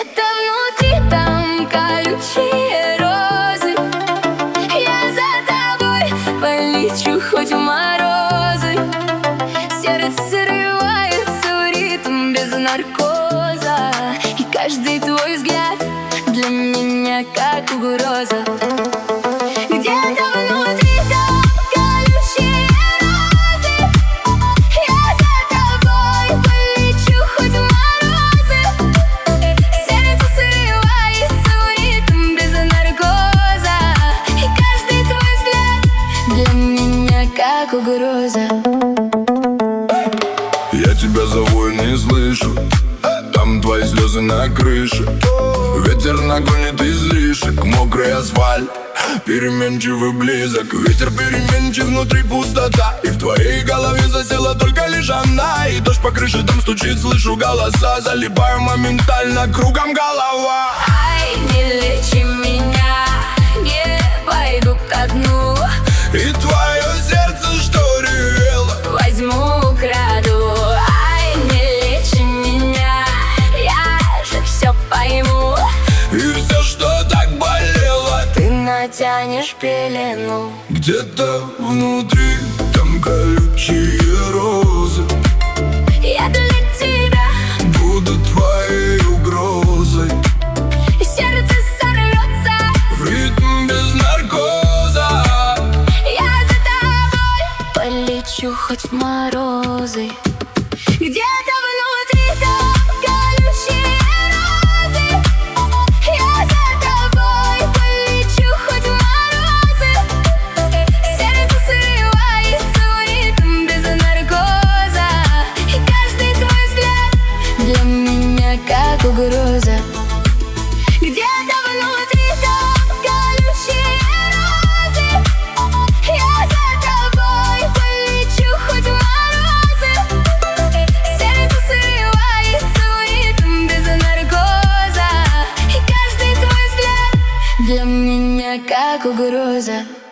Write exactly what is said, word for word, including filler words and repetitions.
Где-то внутри там колючие розы. Я за тобой полечу хоть в морозы. Сердце срывается в ритм без наркоза. И каждый твой взгляд для меня как угроза. Где-то внутри там колючие розы. Я за тобой полечу хоть в морозы. Сердце срывается в ритм без наркоза. И каждый твой взгляд для меня как угроза. Я тебя зову и не слышу. Там твои слезы на крыше. Ветер нагонит излишек. Мокрый асфальт, переменчивый близок. Ветер переменчив, внутри пустота. И в твоей голове засела только лишь она. И дождь по крыше там стучит, слышу голоса. Залипаю моментально, кругом голова. Ай, не лечи меня, не пойду ко дну. И твое сердце, что ревело, Возьму, украду. Ай, не лечи меня, я же все пойму. и все, что так болело, Ты натянешь пелену. где-то внутри там колючие розы. Я для тебя Буду твоей угрозой. сердце сорвется. В ритм без наркоза. Я за тобой полечу хоть в морозы. Где-то внутри там колючие розы. Я за тобой полечу хоть в морозы. Сердце срывается в ритм без наркоза. И каждый твой взгляд для меня как угроза. Где-то внутри там колючие розы. Я за тобой полечу хоть в морозы. Сердце срывается в ритм без наркоза. И каждый твой взгляд для меня как угроза.